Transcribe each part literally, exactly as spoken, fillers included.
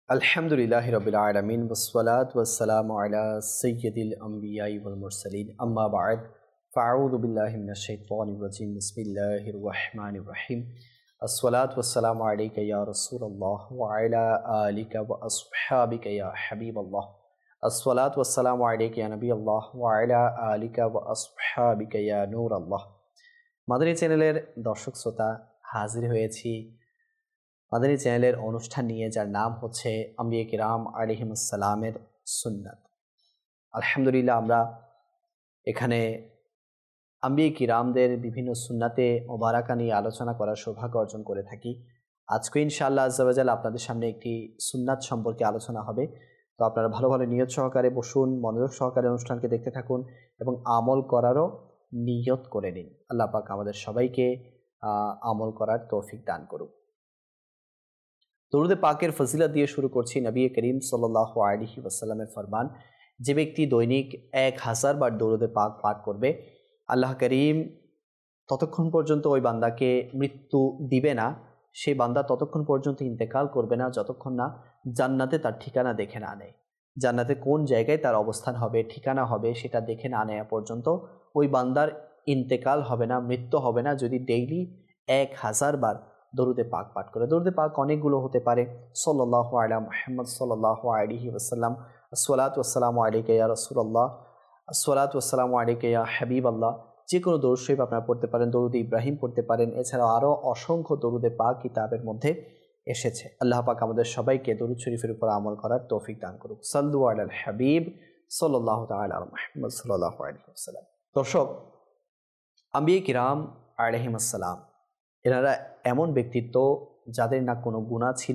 अल्हम्दुलिल्लाहि रब्बिल आलमीन वस्सलातु वस्सलामु अला सय्यिदिल अंबियाइ वल मुरसलीन अम्मा बाद फ़अऊज़ु बिल्लाहि मिनश शैतानिर रजीम बिस्मिल्लाहिर रहमानिर रहीम अस्सलातु वस्सलामु अलैका या रसूलल्लाह व अला आलिका व अस्हाबिका या हबीबल्लाह अस्सलातु वस्सलामु अलैका या नबीअल्लाह व अला आलिका व अस्हाबिका या नूरल्लाह। মাদানী চ্যানেলের দর্শক শ্রোতা, হাজির হয়েছি মাদানী চ্যানেলের অনুষ্ঠান নিয়ে, যার নাম হচ্ছে আম্বিয়া কিরাম আলাইহিমুস সালামের সুন্নাত। আলহামদুলিল্লাহ, আমরা এখানে আম্বিয়া কিরামদের বিভিন্ন সুন্নাতে মোবারাকা নিয়ে আলোচনা করার সৌভাগ্য অর্জন করে থাকি। আজকে ইনশাআল্লাহ আজ্জা ওয়া জাল আপনাদের সামনে একটি সুন্নাত সম্পর্কে আলোচনা হবে। তো আপনারা ভালো ভালো নিয়ত সহকারে বসুন, মনোযোগ সহকারে অনুষ্ঠানকে দেখতে থাকুন এবং আমল করারও নিয়ত করে নিন। আল্লাহ পাক আমাদের সবাইকে আমল করার তৌফিক দান করুক। দরুদে পাকের ফজিলত দিয়ে শুরু করছি। নবী করিম সাল্লাল্লাহু আলাইহি ওয়াসাল্লামের ফরমান, যে ব্যক্তি দৈনিক এক হাজার বার দরুদে পাক পাঠ করবে, আল্লাহ করিম ততক্ষণ পর্যন্ত ওই বান্দাকে মৃত্যু দিবে না, সেই বান্দা ততক্ষণ পর্যন্ত ইন্তেকাল করবে না যতক্ষণ না জান্নাতে তার ঠিকানা দেখে না নেয়। জান্নাতে কোন জায়গায় তার অবস্থান হবে, ঠিকানা হবে, সেটা দেখে না নেওয়া পর্যন্ত ওই বান্দার ইন্তেকাল হবে না, মৃত্যু হবে না, যদি ডেইলি এক হাজার বার দরুদে পাক পাঠ করে। দরুদে পাক অনেকগুলো হতে পারে। সাল্লাল্লাহু আলা মুহাম্মদ সাল্লাল্লাহু আলাইহি ওয়াসাল্লাম, আসসালাতু ওয়াসসালামু আলাইকা ইয়া রাসূলুল্লাহ, আসসালাতু ওয়াসসালামু আলাইকা ইয়া হাবিবাল্লাহ। যে কোনো দরুদ শরীফ আপনারা পড়তে পারেন, দরুদ ইব্রাহিম পড়তে পারেন। এছাড়াও আরও অসংখ্য দরুদে পাক কিতাবের মধ্যে এসেছে। আল্লাহ পাক আমাদের সবাইকে দরুদ শরীফের উপর আমল করার তৌফিক দান করুক। সাল্লু আলাল হাবিব সাল্লাল্লাহু তাআলা আলা মুহাম্মদ সাল্লাল্লাহু আলাইহি ওয়াসাল্লাম। দর্শক, আম্বিয়া কিরাম আলাইহিমুস সালাম এনারা এমন ব্যক্তিত্ব যাদের না কোনো গুনাহ ছিল,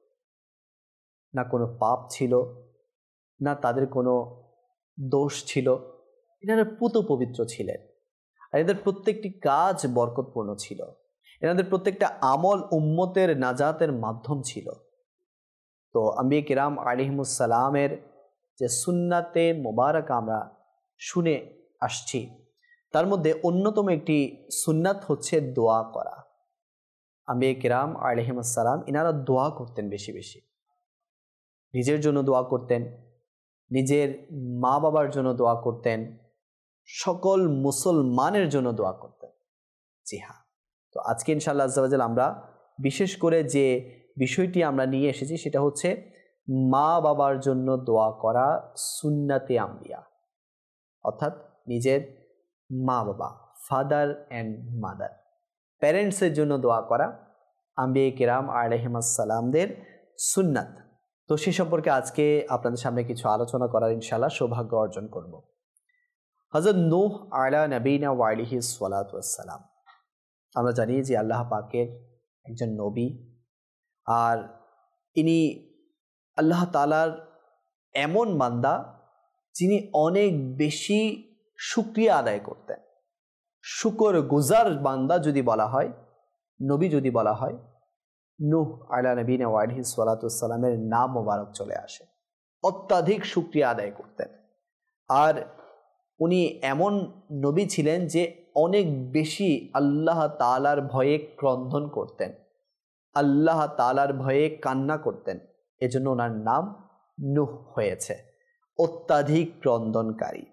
না কোনো পাপ ছিল, না তাদের কোনো দোষ ছিল। এনারা পুত পবিত্র ছিলেন আর এদের প্রত্যেকটি কাজ বরকতপূর্ণ ছিল। এনাদের প্রত্যেকটা আমল উম্মতের নাজাতের মাধ্যম ছিল। তো আম্বিয়া কিরাম আলাইহিমুস সালামের যে সুন্নাতে মোবারক আমরা শুনে আসছি, তার মধ্যে অন্যতম একটি সুন্নাত হচ্ছে দোয়া করা। আম্বিয়া কিরাম আলাইহিমুস সালাম ইনারা দোয়া করতেন বেশি বেশি। নিজের জন্য দোয়া করতেন, নিজের মা বাবার জন্য দোয়া করতেন, সকল মুসলমানের জন্য দোয়া করতেন। জি হ্যাঁ, তো আজকে ইনশাআল্লাহ আজ্জা ওয়া জাল আমরা বিশেষ করে যে বিষয়টি আমরা নিয়ে এসেছি সেটা হচ্ছে মা বাবার জন্য দোয়া করা সুন্নাতে আম্বিয়া, অর্থাৎ নিজের মা বাবা, ফাদার অ্যান্ড মাদার, প্যারেন্টসের জন্য দোয়া করা আম্বিয়া কিরাম আলাইহিমুস সালামদের সুন্নাত। তো সে সম্পর্কে আজকে আপনাদের সামনে কিছু আলোচনা করার ইনশাআল্লাহ সৌভাগ্য অর্জন করব। হযরত নূহ আলা নবীনা ওয়া আলাইহি সালাতু ওয়াসসালাম, আমরা জানি যে আল্লাহ পাকের একজন নবী, আর ইনি আল্লাহ তাআলার এমন বান্দা যিনি অনেক বেশি শুকরিয়া আদায় করতেন। শুকর গুজার বান্দা যদি বলা হয়, নবী যদি বলা হয়, নূহ আলা নবীনা ওয়া আলাইহি সালাতু ওয়াসসালামের নাম মোবারক চলে আসে। অত্যাধিক শুকরিয়া আদায় করতেন। আর উনি এমন নবী ছিলেন যে অনেক বেশি আল্লাহ তাআলার ভয়ে ক্রন্দন করতেন, আল্লাহ তাআলার ভয়ে কান্না করতেন। এজন্য ওনার নাম নূহ হয়েছে, অত্যাধিক ক্রন্দনকারী।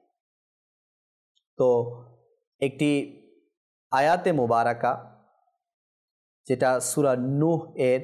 তো একটি আয়াতে মোবারকা, যেটা সূরা নূহ এর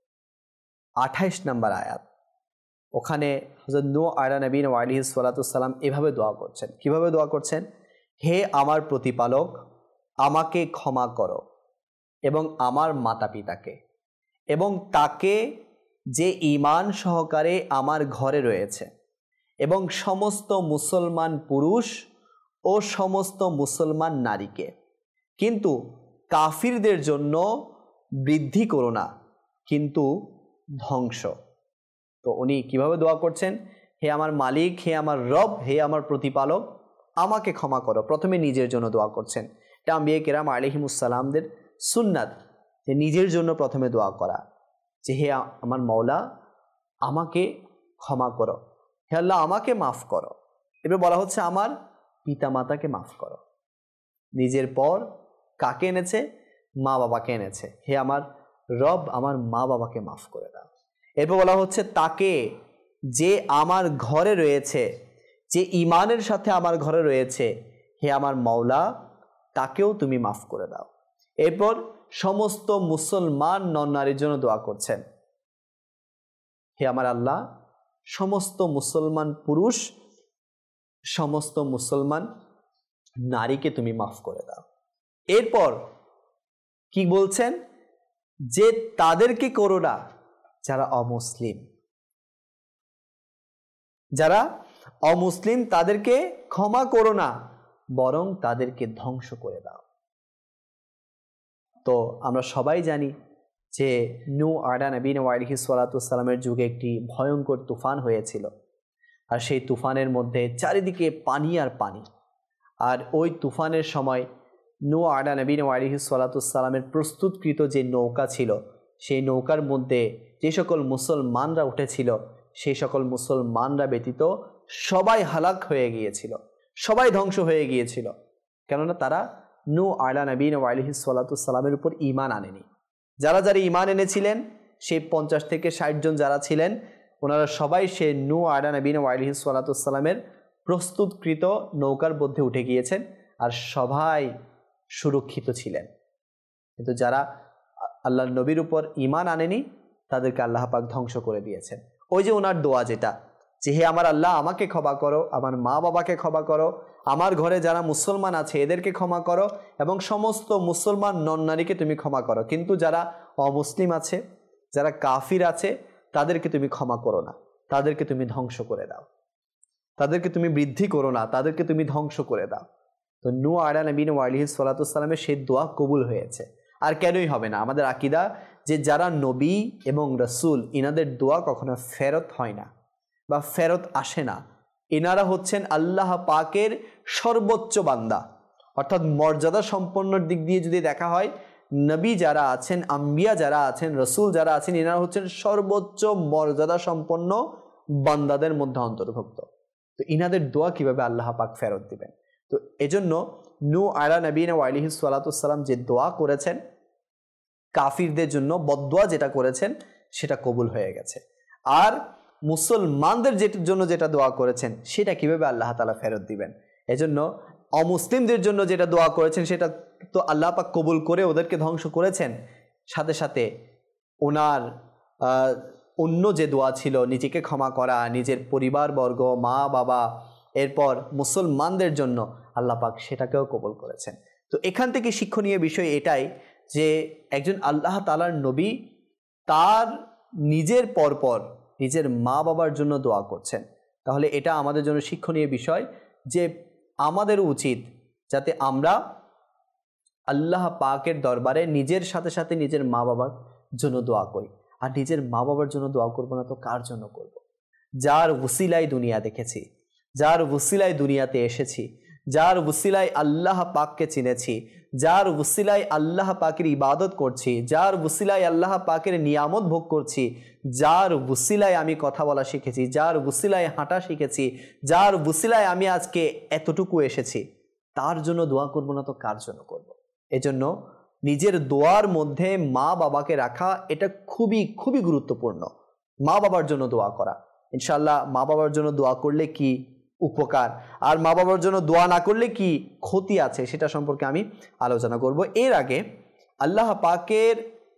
আঠাইশ নম্বর আয়াত, ওখানে হযরত নূহ আলা নবীনা ওয়া আলাইহি সালাতু ওয়াসসালাম এভাবে দোয়া করছেন। কিভাবে দোয়া করছেন? হে আমার প্রতিপালক, আমাকে ক্ষমা করো এবং আমার মাতা পিতাকে এবং তাকে যে ঈমান সহকারে আমার ঘরে রয়েছে এবং সমস্ত মুসলমান পুরুষ ও সমস্ত মুসলমান নারীকে, কিন্তু কাফিরদের জন্য বৃদ্ধি করো না, কিন্তু ধ্বংস। তো উনি কিভাবে দোয়া করছেন? হে আমার মালিক, হে আমার রব, হে আমার প্রতিপালক, আমাকে ক্ষমা করো। প্রথমে নিজের জন্য দোয়া করছেন। এটা আম্বিয়া কিরাম আলাইহিমুস সালামদের সুন্নাত, যে নিজের জন্য প্রথমে দোয়া করা, যে হে আমার মওলা, আমাকে ক্ষমা করো, হে আল্লাহ আমাকে মাফ করো। এবার বলা হচ্ছে আমার পিতা মাতাকে মাফ করো। নিজের পর কাকে এনেছে? মা বাবাকে এনেছে। হে আমার রব, আমার মা বাবাকে মাফ করে দাও। এরপর বলা হচ্ছে তাকে যে আমার ঘরে রয়েছে, যে ঈমানের সাথে আমার ঘরে রয়েছে, হে আমার মাওলা তাকেও তুমি মাফ করে দাও। এরপর সমস্ত মুসলমান নর নারীর জন্য দোয়া করছেন, হে আমার আল্লাহ সমস্ত মুসলমান পুরুষ, সমস্ত মুসলমান নারীকে তুমি মাফ করে দাও। এরপর কি বলছেন, যে তাদেরকে করো না যারা অমুসলিম, যারা অমুসলিম তাদেরকে ক্ষমা করো না, বরং তাদেরকে ধ্বংস করে দাও। তো আমরা সবাই জানি যে নূহ আলাইহিস সালাতু ওয়াস সালামের যুগে একটি ভয়ঙ্কর তুফান হয়েছিল, আর সেই তুফানের মধ্যে চারিদিকে পানি আর পানি। আর ওই তুফানের সময় নূহ আলাইহিস সালাতু ওয়াস সালামের প্রস্তুতকৃত যে নৌকা ছিল, সেই নৌকার মধ্যে যে সকল মুসলমানরা উঠেছিল, সেই সকল মুসলমানরা ব্যতীত সবাই হালাক হয়ে গিয়েছিল, সবাই ধ্বংস হয়ে গিয়েছিল। কেননা তারা নূহ আলাইহিস সালাতু ওয়াস সালামের উপর ঈমান আনেনি। যারা যারা ঈমান এনেছিলেন সেই পঞ্চাশ থেকে ষাট জন যারা ছিলেন, ওনারা সবাই সে নূহ আলাইহিস সালাতু ওয়াস সালামের প্রস্তুতকৃত নৌকার মধ্যে উঠে গিয়েছেন, আর সবাই সুরক্ষিত ছিলেন। কিন্তু যারা আল্লাহর নবীর উপর ঈমান আনেনি তাদেরকে আল্লাহ পাক ধ্বংস করে দিয়েছেন। ওই যে ওনার দোয়া যেটা, যে হে আমার আল্লাহ আমাকে ক্ষমা করো, আমার মা বাবাকে ক্ষমা করো, আমার ঘরে যারা মুসলমান আছে এদেরকে ক্ষমা করো, এবং সমস্ত মুসলমান নন নারীকে তুমি ক্ষমা করো, কিন্তু যারা অমুসলিম আছে, যারা কাফির আছে তাদেরকে তুমি ক্ষমা করো না, তাদেরকে তুমি ধ্বংস করে দাও, তাদেরকে তুমি বৃদ্ধি করো না, তাদেরকে তুমি ধ্বংস করে দাও। তো নূহ আলাইহিস সালাতু ওয়াস সালামের সেই দোয়া কবুল হয়েছে। আর কেনই হবে না? আমাদের আকীদা যে যারা নবী এবং রাসূল ইনাদের দোয়া কখনো ফেরত হয় না বা ফেরত আসে না। ইনারা হচ্ছেন আল্লাহ পাকের সর্বোচ্চ বান্দা, অর্থাৎ মর্যাদা সম্পন্নর দিক দিয়ে যদি দেখা হয়, নবী যারা আছেন, আম্বিয়া যারা আছেন, রাসূল যারা আছেন, ইনারা হচ্ছেন সর্বোচ্চ মর্যাদা সম্পন্ন বান্দাদের মধ্যে অন্তর্ভুক্ত। তো ইনাদের দোয়া কিভাবে আল্লাহ পাক ফেরত দিবেন? তো এজন্য নূহ আলাইহিস সালাতু ওয়াস সালাম যে দোয়া করেছেন কাফিরদের জন্য, বদদোয়া যেটা করেছেন সেটা কবুল হয়ে গেছে। আর মুসলমানদের জন্য যেটা দোয়া করেছেন সেটা কিভাবে আল্লাহ তাআলা ফেরত দিবেন? এজন্য অমুসলিমদের জন্য যেটা দোয়া করেছেন সেটা তো আল্লাহ পাক কবুল করে ওদেরকে ধ্বংস করেছেন, সাথে সাথে ওনার অন্য যে দোয়া ছিল নিজেকে ক্ষমা করা, নিজের পরিবারবর্গ, মা বাবা, এরপর মুসলমানদের জন্য আল্লাহ পাক সেটাকেও কবুল করেছেন। তো এখান থেকে শিক্ষণীয় বিষয় এটাই যে একজন আল্লাহ তাআলার নবী তার নিজের পরপর নিজের মা বাবার জন্য দোয়া করছেন। তাহলে এটা আমাদের জন্য শিক্ষণীয় বিষয় যে আমাদের উচিত যাতে আমরা আল্লাহ পাকের দরবারে নিজের সাথে সাথে নিজের মা বাবার জন্য দোয়া করি। আর নিজের মা বাবার জন্য দোয়া করবো না তো কার জন্য করব? যার ওসিলায় দুনিয়া দেখেছি, যার ওসিলায় দুনিয়াতে এসেছি, যার ওসিলায় আল্লাহ পাককে চিনেছি, যার ওসিলায় আল্লাহ পাকের ইবাদত করছি, যার ওসিলায় আল্লাহ পাকের নিয়ামত ভোগ করছি, যার ওসিলায় আমি কথা বলা শিখেছি, যার ওসিলায় হাঁটা শিখেছি, যার ওসিলায় আমি আজকে এতটুকু এসেছি, তার জন্য দোয়া করব না তো কার জন্য করব? এজন্য নিজের দোয়ার মধ্যে মা বাবাকে রাখা এটা খুবই খুবই গুরুত্বপূর্ণ। মা বাবার জন্য দোয়া করা, ইনশাআল্লাহ মা বাবার জন্য দোয়া করলে কি উপকার আর মা বাবার জন্য দোয়া না করলে কি ক্ষতি আছে সেটা সম্পর্কে আমি আলোচনা করব। এর আগে আল্লাহ পাকের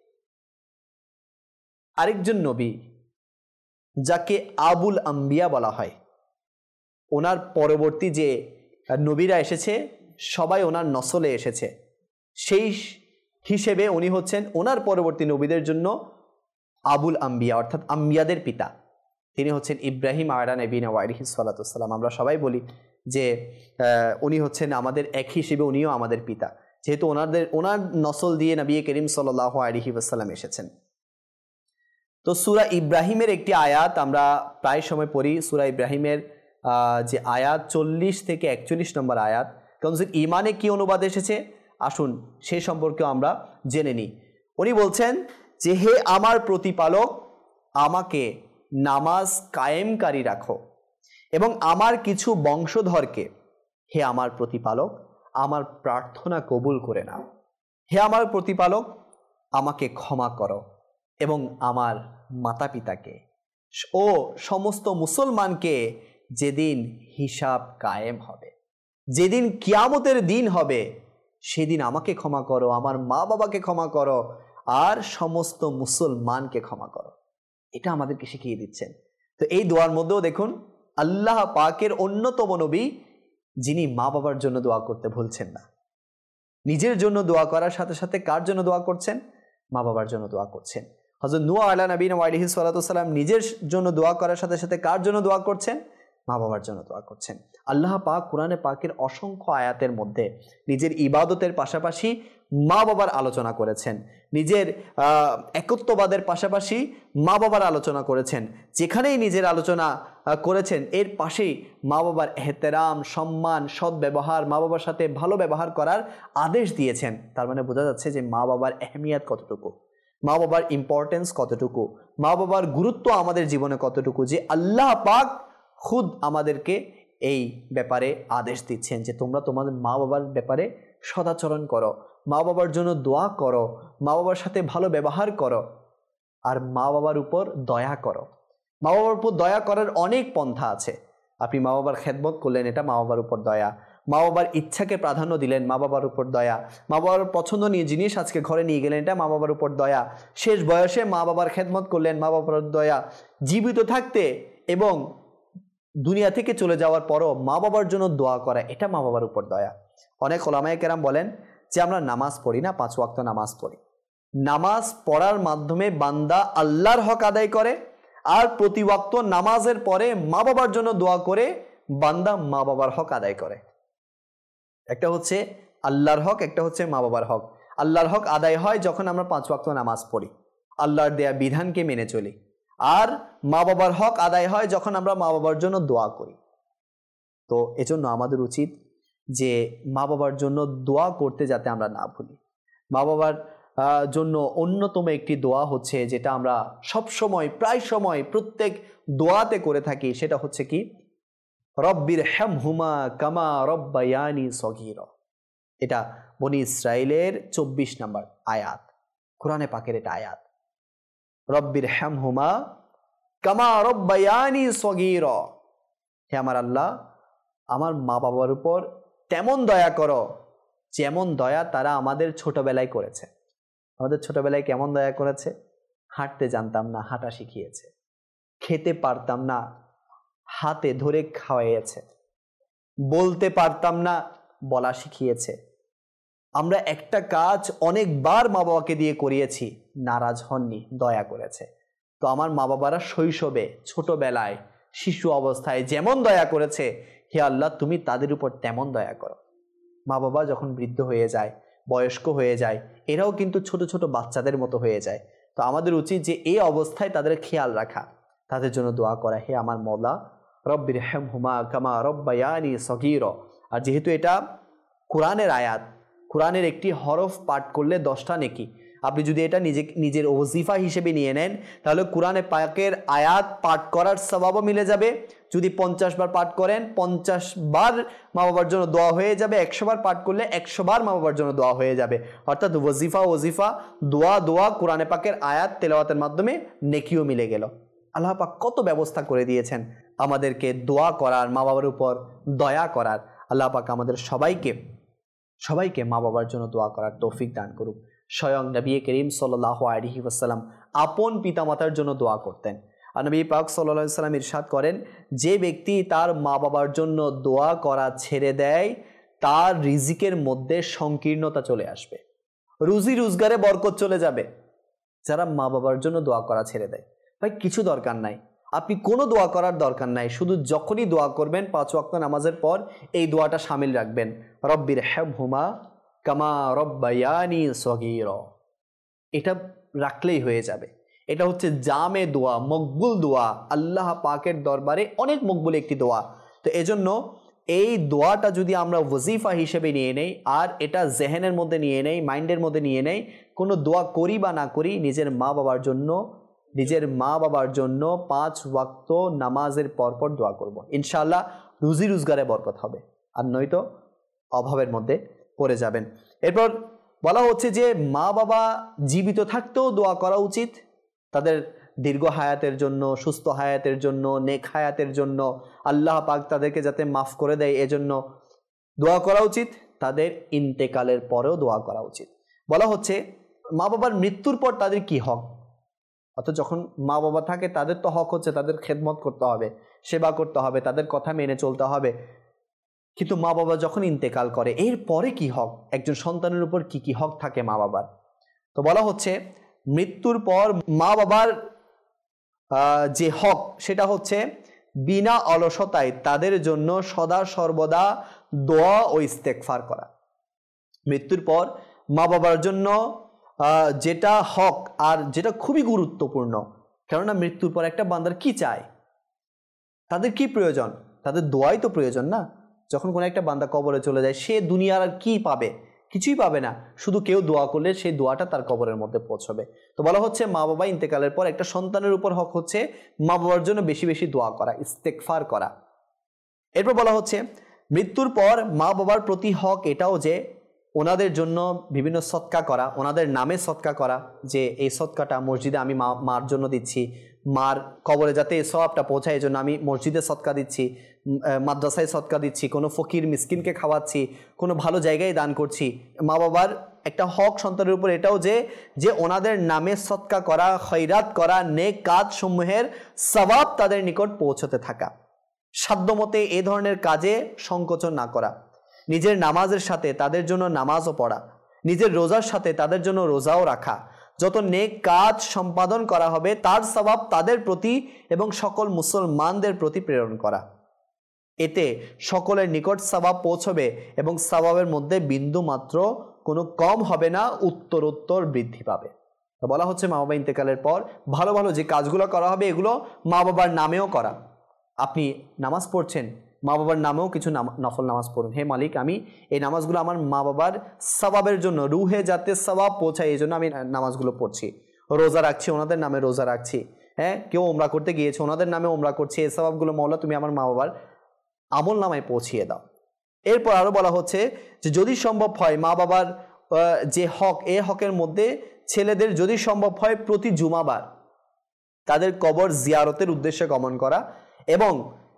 আরেকজন নবী যাকে আবুল আম্বিয়া বলা হয়, ওনার পরবর্তী যে নবীরা এসেছে সবাই ওনার নসলে এসেছে, সেই হিসেবে উনি হচ্ছেন ওনার পরবর্তী নবীদের জন্য আবুল আম্বিয়া, অর্থাৎ আম্বিয়াদের পিতা। তিনি হচ্ছেন ইব্রাহিম আলাইহিস সালাতু ওয়াস সালাম। আমরা সবাই বলি যে উনি হচ্ছেন আমাদের এক হিসেবে উনিও আমাদের পিতা, যেহেতু ওনাদের ওনার নসল দিয়ে নবী করিম সাল্লাল্লাহু আলাইহি ওয়াসাল্লাম এসেছেন। তো সূরা ইব্রাহিমের একটি আয়াত আমরা প্রায় সময় পড়ি, সূরা ইব্রাহিমের যে আয়াত চল্লিশ থেকে একচল্লিশ নম্বর আয়াত, কারণ ইমানে কি অনুবাদ এসেছে আসুন সেই সম্পর্কেও আমরা জেনে নিই। উনি বলছেন যে হে আমার প্রতিপালক, আমাকে নামাজ কায়েমকারী রাখো এবং আমার কিছু বংশধরকে, হে আমার প্রতিপালক আমার প্রার্থনা কবুল করে নাও, হে আমার প্রতিপালক আমাকে ক্ষমা করো এবং আমার মাতা পিতাকে ও সমস্ত মুসলমানকে যেদিন হিসাব কায়েম হবে, যেদিন কিয়ামতের দিন হবে, সেদিন আমাকে ক্ষমা করো, আমার মা বাবাকে ক্ষমা করো, আর সমস্ত মুসলমানকে ক্ষমা করো। এটা আমাদেরকে শিখিয়ে দিচ্ছেন। তো এই দোয়ার মধ্যেও দেখুন আল্লাহ পাকের অন্যতম নবী যিনি মা বাবার জন্য দোয়া করতে ভুলছেন না। নিজের জন্য দোয়া করার সাথে সাথে কার জন্য দোয়া করছেন? মা বাবার জন্য দোয়া করছেন। হযরত নূহ আলা নবীনা ওয়া আলাইহিস সালাতু ওয়াস সালাম নিজের জন্য দোয়া করার সাথে সাথে কার জন্য দোয়া করছেন? মা বাবার জন্য দোয়া করছেন। আল্লাহ পাক কোরআনে পাকের অসংখ্য আয়াতের মধ্যে নিজের ইবাদতের পাশাপাশি মা বাবার আলোচনা করেছেন, নিজের একত্ববাদের পাশাপাশি মা বাবার আলোচনা করেছেন। যেখানেই নিজের আলোচনা করেছেন এর পাশেই মা বাবার এহতেরাম, সম্মান, সদ্ব্যবহার, মা বাবার সাথে ভালো ব্যবহার করার আদেশ দিয়েছেন। তার মানে বোঝা যাচ্ছে যে মা বাবার আহমিয়াত কতটুকু, মা বাবার ইম্পর্টেন্স কতটুকু, মা বাবার গুরুত্ব আমাদের জীবনে কতটুকু, যে আল্লাহ পাক খুদ আমাদেরকে এই ব্যাপারে আদেশ দিচ্ছেন যে তোমরা তোমাদের মা বাবার ব্যাপারে সদাচরণ করো, মা বাবার জন্য দোয়া করো, মা বাবার সাথে ভালো ব্যবহার করো, আর মা বাবার উপর দয়া করো। মা বাবার উপর দয়া করার অনেক পন্থা আছে। আপনি মা বাবার খেদমত করলেন, এটা মা বাবার উপর দয়া। মা বাবার ইচ্ছাকে প্রাধান্য দিলেন, মা বাবার উপর দয়া। মা বাবার পছন্দনীয় জিনিস আজকে ঘরে নিয়ে গেলেন, এটা মা বাবার উপর দয়া। শেষ বয়সে মা বাবার খেদমত করলেন, মা বাবার দয়া। জীবিত থাকতে এবং দুনিয়া থেকে চলে যাওয়ার পরও মা বাবার জন্য দোয়া করা, এটা মা বাবার উপর দয়া। অনেক ওলামায়ে কেরাম বলেন যে আমরা নামাজ পড়ি না, পাঁচ ওয়াক্ত নামাজ পড়ি। নামাজ পড়ার মাধ্যমে বান্দা আল্লাহর হক আদায় করে, আর প্রতি ওয়াক্ত নামাজের পরে মা বাবার জন্য দোয়া করে বান্দা মা বাবার হক আদায় করে। একটা হচ্ছে আল্লাহর হক, একটা হচ্ছে মা বাবার হক। আল্লাহর হক আদায় হয় যখন আমরা পাঁচ ওয়াক্ত নামাজ পড়ি, আল্লাহর দেয়া বিধানকে মেনে চলি। আর মা বাবার হক আদায় হয় যখন আমরা মা বাবার জন্য দোয়া করি। তো এজন্য আমাদের উচিত যে মা বাবার জন্য দোয়া করতে যাতে আমরা না ভুলি। মা বাবার জন্য অন্যতম একটি দোয়া হচ্ছে যেটা আমরা সব সময়, প্রায় সময়, প্রত্যেক দোয়াতে করে থাকি, সেটা হচ্ছে কি, রব্বির হামহুমা কামা রব্বায়ানি সগীরা। এটা বনি ইসরাইলের চব্বিশ নম্বর আয়াত, কোরআনে পাকের এটা আয়াত। রব্বির হামহুমা কামা রব্বায়ানি সগীরা, হে আমার আল্লাহ, আমার মা বাবার উপর তেমন দয়া করো যেমন দয়া তারা আমাদের ছোটবেলায় করেছে। আমাদের ছোটবেলায় কেমন দয়া করেছে? হাঁটতে জানতাম না, হাঁটা শিখিয়েছে। খেতে পারতাম না, হাতে ধরে খাওয়াইয়েছে। বলতে পারতাম না, বলা শিখিয়েছে। আমরা একটা কাজ অনেকবার মা বাবাকে দিয়ে করিয়েছি, নারাজ হননি, দয়া করেছে। তো আমার মা বাবারা শৈশবে, ছোটবেলায়, শিশু অবস্থায় যেমন দয়া করেছে, হে আল্লাহ তুমি তাদের উপর তেমন দয়া করো। মা বাবা যখন বৃদ্ধ হয়ে যায়, বয়স্ক হয়ে যায়, এরাও কিন্তু ছোট ছোট বাচ্চাদের মতো হয়ে যায়। তো আমাদের উচিত যে এই অবস্থায় তাদের খেয়াল রাখা, তাদের জন্য দোয়া করা, হে আমার মওলা রব্বির হামহুমা কামা রব্বায়ানি সগীরা। আর যেহেতু এটা কোরআনের আয়াত, কোরআনের একটি হরফ পাঠ করলে দশটা নেকি। আপনি যদি এটা নিজে নিজের ওজিফা হিসেবে নিয়ে নেন তাহলে কোরআনে পাকের আয়াত পাঠ করার সওয়াবও মিলে যাবে। যদি পঞ্চাশ বার পাঠ করেন, পঞ্চাশ বার মা বাবার জন্য দোয়া হয়ে যাবে। একশো বার পাঠ করলে একশো বার মা বাবার জন্য দোয়া হয়ে যাবে। অর্থাৎ ওজিফা ওজিফা দোয়া দোয়া কোরআনে পাকের আয়াত তেলাওয়াতের মাধ্যমে নেকিও মিলে গেল। আল্লাহ পাক কত ব্যবস্থা করে দিয়েছেন আমাদেরকে দোয়া করার, মা বাবার উপর দয়া করার। আল্লাহ পাক আমাদের সবাইকে সবাইকে মা বাবার জন্য দোয়া করার তৌফিক দান করুক। স্বয়ং নবী করিম সাল্লাল্লাহু আলাইহি ওয়াসাল্লাম আপন পিতামাতার জন্য দোয়া করতেন। আর নবী পাক সাল্লাল্লাহু আলাইহি ওয়াসাল্লাম ইরশাদ করেন, যে ব্যক্তি তার মা বাবার জন্য দোয়া করা ছেড়ে দেয় তার রিজিকের মধ্যে সংকীর্ণতা চলে আসবে, রুজি রোজগারে বরকত চলে যাবে। যারা মা বাবার জন্য দোয়া করা ছেড়ে দেয়, ভাই কিছু দরকার নাই, আপনি কোনো দোয়া করার দরকার নাই। শুধু যখনই দোয়া করবেন পাঁচ ওয়াক্ত নামাজের পর এই দোয়াটা শামিল রাখবেন, রব্বির হামহুমা কামা রব্বায়ানি সগীরা। এটা রাখলেই হয়ে যাবে। এটা হচ্ছে জামে দোয়া, মকবুল দোয়া, আল্লাহ পাকের দরবারে অনেক মকবুল একটি দোয়া। তো এজন্য এই দোয়াটা যদি আমরা ওজিফা হিসেবে নিয়ে নেই আর এটা জেহেনের মধ্যে নিয়ে নেই, মাইন্ডের মধ্যে নিয়ে নেই, কোনো দোয়া করি বা না করি নিজের মা বাবার জন্য নিজের মা বাবার জন্য পাঁচ ওয়াক্ত নামাজের পরপর দোয়া করব, ইনশাআল্লাহ রুজি রোজগারে বরকত হবে, আর নয়তো অভাবের মধ্যে পড়ে যাবেন। এরপর বলা হচ্ছে যে মা বাবা জীবিত থাকতেও দোয়া করা উচিত, তাদের দীর্ঘ হায়াতের জন্য, সুস্থ হায়াতের জন্য, নেক হায়াতের জন্য, আল্লাহ পাক তাদেরকে যাতে মাফ করে দেয় এজন্য দোয়া করা উচিত। তাদের ইন্তেকালের পরেও দোয়া করা উচিত। বলা হচ্ছে মা বাবার মৃত্যুর পর তাদের কি হক, অর্থাৎ যখন মা বাবা থাকে তাদের তো হক হচ্ছে তাদের খেদমত করতে হবে, সেবা করতে হবে, তাদের কথা মেনে চলতে হবে। কিন্তু মা বাবা যখন ইন্তেকাল করে এর পরে কি হক, একজন সন্তানের উপর কি কি হক থাকে মা বাবার। তো বলা হচ্ছে মৃত্যুর পর মা বাবার যে হক সেটা হচ্ছে বিনা অলসতায় তাদের জন্য সদা সর্বদা দোয়া ও ইস্তেগফার করা। মৃত্যুর পর মা বাবার জন্য যেটা হক আর যেটা খুবই গুরুত্বপূর্ণ, কেননা মৃত্যুর পর একটা বান্দার কি চায়, তাদের কি প্রয়োজন, তাদের দোয়াই তো প্রয়োজন না। যখন কোনো একটা বান্দা কবরে চলে যায় সে দুনিয়ার আর কি পাবে, কিছুই পাবে না, শুধু কেউ দোয়া করলে সেই দোয়াটা তার কবরের মধ্যে পৌঁছবে। তো বলা হচ্ছে মা বাবা ইন্তেকালের পর একটা সন্তানের উপর হক হচ্ছে মা বাবার জন্য বেশি বেশি দোয়া করা, ইস্তেগফার করা। এরপর বলা হচ্ছে মৃত্যুর পর মা বাবার প্রতি হক এটাও যে ওনাদের জন্য বিভিন্ন সৎকা করা, ওনাদের নামে সৎকা করা, যে এই সৎকাটা মসজিদে আমি মা মার জন্য দিচ্ছি, মার কবরে যাতে এই সওয়াবটা পৌঁছায় এই জন্য আমি মসজিদে সৎকা দিচ্ছি, মাদ্রাসায় সৎকা দিচ্ছি, কোনো ফকির মিসকিনকে খাওয়াচ্ছি, কোনো ভালো জায়গায় দান করছি। মা বাবার একটা হক সন্তানের উপর এটাও যে যে ওনাদের নামে সৎকা করা, খৈরাত করা, নেক কাজ সমূহের সওয়াব তাদের নিকট পৌঁছতে থাকা, সাধ্যমতে এ ধরনের কাজে সংকোচন না করা, নিজের নামাজের সাথে তাদের জন্য নামাজও পড়া, নিজের রোজার সাথে তাদের জন্য রোজাও রাখা, যত নেক কাজ সম্পাদন করা হবে তার সওয়াব তাদের প্রতি এবং সকল মুসলমানদের প্রতি প্রেরণ করা। এতে সকলের নিকট সওয়াব পৌঁছবে এবং সওয়াবের মধ্যে বিন্দু মাত্র কোনো কম হবে না, উত্তরোত্তর বৃদ্ধি পাবে। তো বলা হচ্ছে মা বাবা ইন্তেকালের পর ভালো ভালো যে কাজগুলো করা হবে এগুলো মা বাবার নামেও করা। আপনি নামাজ পড়ছেন, মা বাবার নামেও কিছু নফল নামাজ পড়ুন। হে মালিক, আমি এই নামাজগুলো আমার মা বাবার সওয়াবের জন্য, রুহে যাতে সওয়াব পৌঁছায় এই জন্য আমি নামাজগুলো পড়ছি। রোজা রাখছি, ওনাদের নামে রোজা রাখছি। হ্যাঁ, কেউ ওমরা করতে গিয়েছে, ওনাদের নামে ওমরা করছি। এই সওয়াবগুলো মওলা তুমি আমার মা বাবার আমল নামায় পৌঁছিয়ে দাও। এরপর আরও বলা হচ্ছে যে যদি সম্ভব হয় মা বাবার যে হক, এ হকের মধ্যে ছেলেদের যদি সম্ভব হয় প্রতি জুমাবার তাদের কবর জিয়ারতের উদ্দেশ্যে গমন করা এবং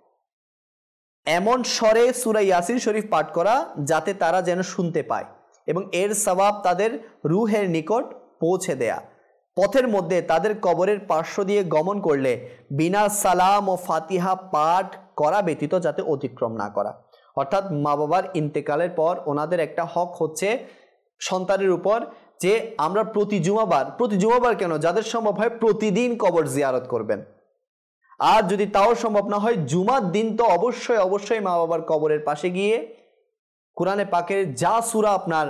এমন স্বরে সূরা ইয়াসিন শরীফ পাঠ করা যাতে তারা যেন শুনতে পায় এবং এর সওয়াব তাদের রুহের নিকট পৌঁছে দেয়া। পথের মধ্যে তাদের কবরের পার্শ্ব দিয়ে গমন করলে বিনা সালাম ও ফাতিহা পাঠ করা ব্যতীত যাতে অতিক্রম না করা। অর্থাৎ মা বাবার ইন্তেকালের পর ওনাদের একটা হক হচ্ছে সন্তানের উপর যে আমরা প্রতি জুমাবার, প্রতি জুমাবার কেন, যাদের সম্ভব হয় প্রতিদিন কবর জিয়ারত করবেন। আর যদি তাও সম্ভব না হয় জুমার দিন তো অবশ্যই অবশ্যই মা বাবার কবরের পাশে গিয়ে কোরআনে পাকের যা সূরা আপনার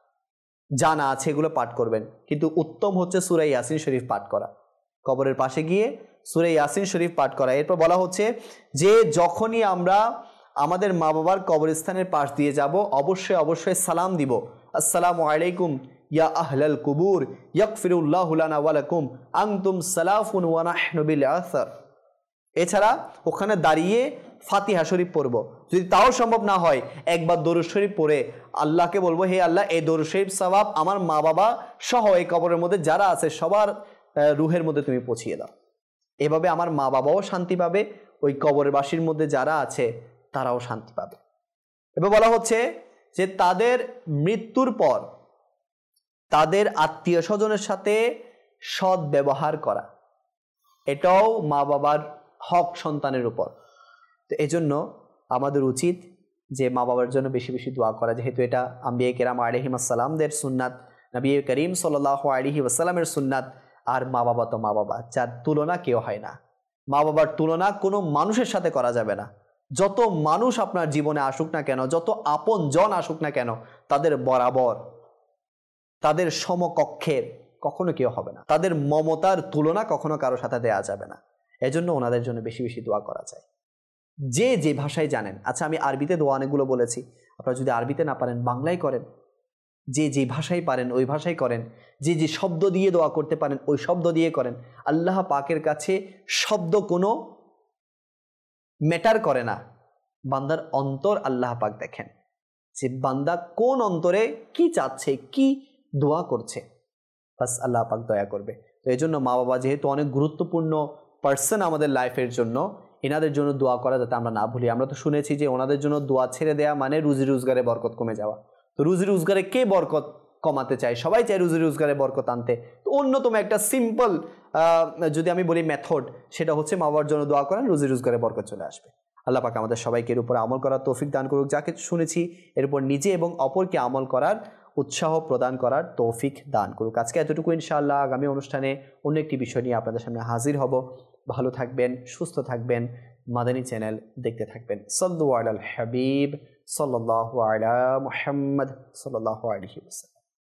জানা আছে এগুলো পাঠ করবেন। কিন্তু উত্তম হচ্ছে সূরা ইয়াসিন শরীফ পাঠ করা, কবরের পাশে গিয়ে সূরা ইয়াসিন শরীফ পাঠ করা। এরপর বলা হচ্ছে যে যখনই আমরা আমাদের মা বাবার কবরস্থানের পাশ দিয়ে যাব অবশ্যই অবশ্যই সালাম দিব, আসসালামু আলাইকুম ইয়া আহলাল কুবুর ইয়াগফিরুল্লাহু লানা ওয়া লাকুম আনতুম সালাফুন ওয়া নাহনু বিল আসার। এছাড়া ওখানে দাঁড়িয়ে ফাতিহা শরীফ পড়ব। যদি তাও সম্ভব না হয় একবার দরুদ শরীফ পড়ে আল্লাহকে বলবো, হে আল্লাহ, এই দরুদ শরীফ সওয়াব আমার মা বাবা সহ এই কবরের মধ্যে যারা আছে সবার রুহের মধ্যে তুমি পৌঁছিয়ে দাও। এভাবে আমার মা বাবাও শান্তি পাবে, ওই কবরের বাসীর মধ্যে যারা আছে তারাও শান্তি পাবে। এবার বলা হচ্ছে যে তাদের মৃত্যুর পর তাদের আত্মীয় স্বজনের সাথে সৎ ব্যবহার করা, এটাও মা বাবার হক সন্তানের উপর। তো এজন্য আমাদের উচিত যে মা বাবার জন্য বেশি বেশি দোয়া করা, যেহেতু এটা আম্বিয়া কেরাম আলাইহিম আসসালামদের সুন্নাত, নবী করিম সাল্লাল্লাহু আলাইহি ওয়াসাল্লামের সুন্নাত। আর মা বাবা তো মা বাবা, যার তুলনা কেউ হয় না। মা বাবার তুলনা কোনো মানুষের সাথে করা যাবে না। যত মানুষ আপনার জীবনে আসুক না কেন, যত আপন জন আসুক না কেন, তাদের বরাবর, তাদের সমকক্ষের কখনো কেউ হবে না। তাদের মমতার তুলনা কখনো কারো সাথে দেয়া যাবে না। এজন্য ওনাদের জন্য বেশি বেশি দোয়া করা চাই, যে যে ভাষায় জানেন। আচ্ছা, আমি আরবিতে দোয়া অনেকগুলো বলেছি, আপনারা যদি আরবিতে না পারেন বাংলায় করেন, যে যে ভাষায় পারেন ওই ভাষায় করেন, যে যে শব্দ দিয়ে দোয়া করতে পারেন ওই শব্দ দিয়ে করেন। আল্লাহ পাকের কাছে শব্দ কোনো ম্যাটার করে না, বান্দার অন্তর আল্লাহ পাক দেখেন, যে বান্দা কোন অন্তরে কি চাচ্ছে, কি দোয়া করছে। বাস আল্লাহ পাক দয়া করবে। তো এই জন্য মা বাবা যেহেতু অনেক গুরুত্বপূর্ণ পার্সন আমাদের লাইফের জন্য, এনাদের জন্য দোয়া করা যাতে আমরা না ভুলি। আমরা তো শুনেছি যে ওনাদের জন্য দোয়া ছেড়ে দেওয়া মানে রুজি রোজগারে বরকত কমে যাওয়া। তো রুজি রোজগারে কে বরকত কমাতে চায়? সবাই চায় রুজি রোজগারে বরকত আনতে। তো অন্যতম একটা সিম্পল যদি আমি বলি মেথড, সেটা হচ্ছে মা বাবার জন্য দোয়া করেন, রুজি রোজগারে বরকত চলে আসবে। আল্লাহ পাক আমাদের সবাইকে এর উপর আমল করার তৌফিক দান করুক। যাকে শুনেছি এর উপর নিজে এবং অপরকে আমল করার উৎসাহ প্রদান করার তৌফিক দান করুক। আজকে এতটুকু, ইনশাআল্লাহ আগামী অনুষ্ঠানে অন্য একটি বিষয় নিয়ে আপনাদের সামনে হাজির হব। ভালো থাকবেন, সুস্থ থাকবেন, মাদানী চ্যানেল দেখতে থাকবেন। সাল্লু আলাল হাবিব সাল্লাল্লাহু আলা মুহাম্মদ সাল্লাল্লাহু আলাইহি ওয়াসাল্লাম।